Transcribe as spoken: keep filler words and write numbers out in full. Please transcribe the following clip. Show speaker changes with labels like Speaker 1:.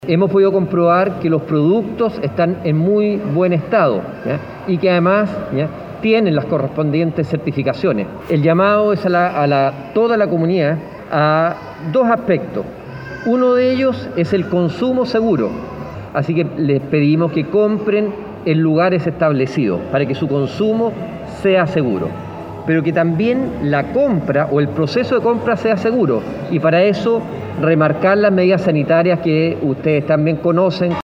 Speaker 1: Hemos podido comprobar que los productos están en muy buen estado, ¿ya? Y que además, ¿ya?, tienen las correspondientes certificaciones. El llamado es a, la, a la, toda la comunidad a dos aspectos. Uno de ellos es el consumo seguro, así que les pedimos que compren en lugares establecidos para que su consumo sea seguro, pero que también la compra o el proceso de compra sea seguro, y para eso remarcar las medidas sanitarias que ustedes también conocen.